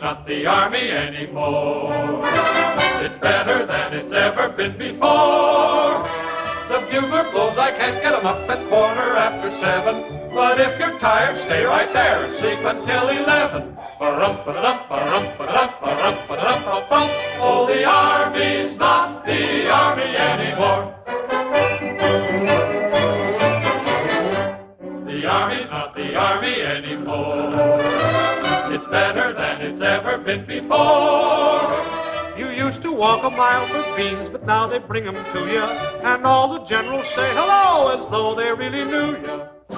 not the Army anymore. It's better than it's ever been before. The bugler blows, I can't get 'em up at 7:15. But if you're tired, stay right there and sleep until 11. Oh, the Army's not the Army anymore. The Army's not the Army anymore. It's better than it's ever been before. You used to walk a mile for beans, but now they bring 'em to you, and all the generals say hello as though they really knew you.